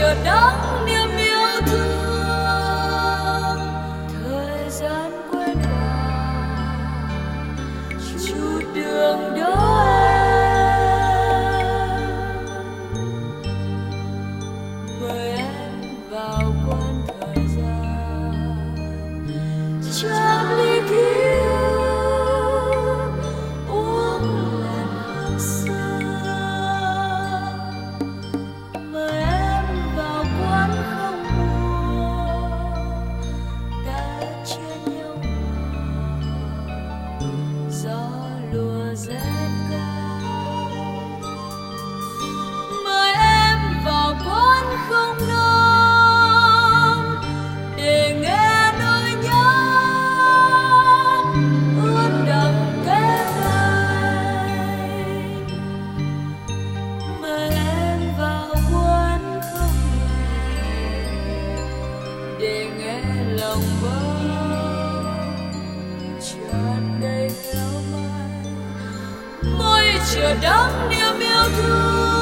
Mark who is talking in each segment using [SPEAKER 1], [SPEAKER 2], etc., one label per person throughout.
[SPEAKER 1] chờ đón niềm yêu thương. Thời gian quên vào chút đường đó em, mời em vào quán thời gian chạm ly kia uống làn hương xưa. Mời em vào quán không mùa, ta chia nhau gió lùa rét cao. Mời em vào quán không nắng để nghe nỗi nhớ ướt đẫm cái tay. Mời em vào quán không nhẹ để nghe lòng bâng tràn đầy héo mai. Môi chờ đón niềm yêu thương.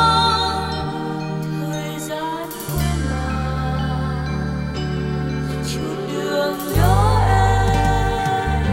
[SPEAKER 1] Thời gian quên lãng chút đường đó em.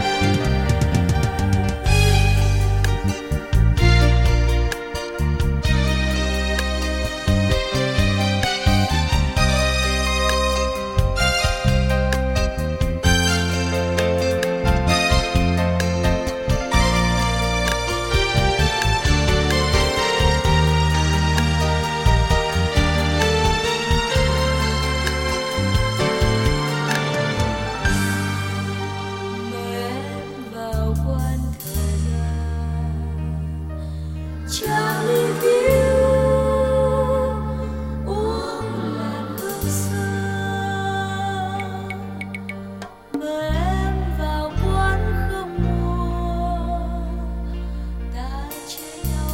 [SPEAKER 1] Mời em vào quán thời gian chạm ly kia uống làn hương xưa. Mời em vào quán không mùa, ta chia nhau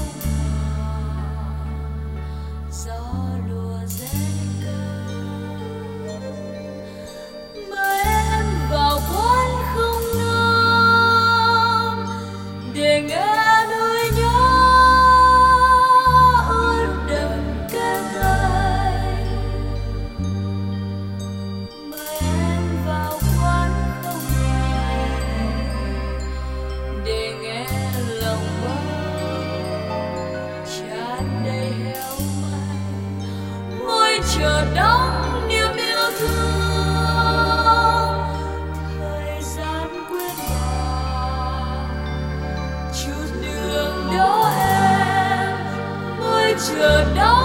[SPEAKER 1] gió lùa rét cao. Mời em vào quán không nắng để nghe nỗi nhớ ướt đẫm cái tay. Mời em vào quán không nhẹ để nghe lòng bâng tràn đầy héo mai. Môi chờ đón niềm yêu thương. Thời gian quên vào chút đường đó em, môi chờ đón